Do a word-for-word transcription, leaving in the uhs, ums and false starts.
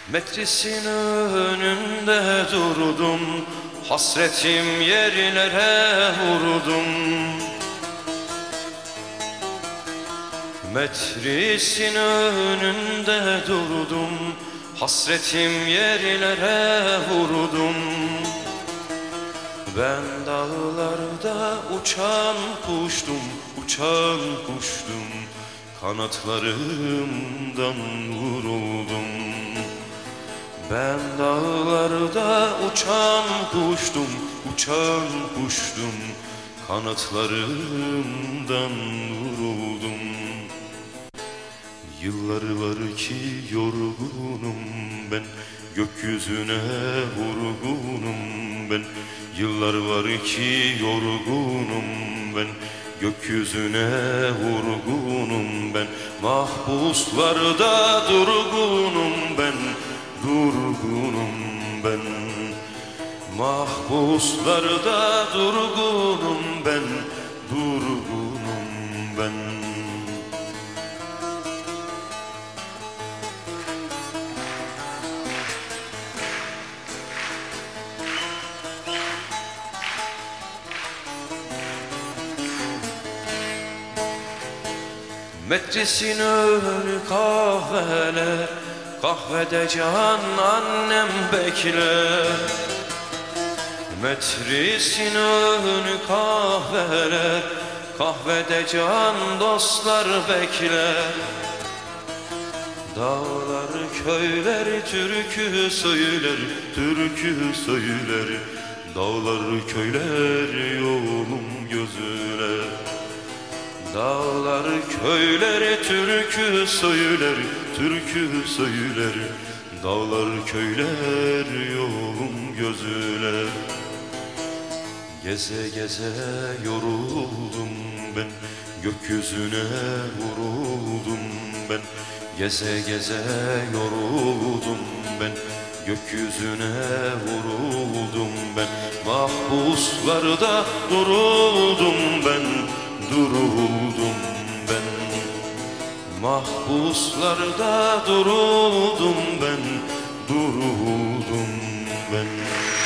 Metresin önünde durdum, hasretim yerlere vurdum. Metresin önünde durdum, hasretim yerlere vurdum. Ben dağlarda uçan kuştum, uçan kuştum, kanatlarımdan vuruldum. Ben dağlarda uçan kuştum, uçan kuştum, kanatlarımdan vuruldum. Yılları var ki yorgunum ben, gökyüzüne vurgunum ben. Yıllar var ki yorgunum ben, gökyüzüne vurgunum ben. Mahpuslarda durgunum ben, durgunum ben. Mahpuslarda durgunum ben, durgunum ben. Metresin önü kahveler, kahvede can annem bekler. Metresin önü kahveler, kahvede can dostlar bekler. Dağlar köyler türkü söyler, türkü söyler. Dağlar köyler yolum gözüne. Dağlar köyler türkü söyler, türkü söyler. Dağlar köyler yolum gözüne. Geze geze yoruldum ben, gökyüzüne vuruldum ben. Geze geze yoruldum ben, gökyüzüne vuruldum ben. Mahpuslarda duruldum ben, duruldum ben. Mahpuslarda duruldum ben, duruldum ben.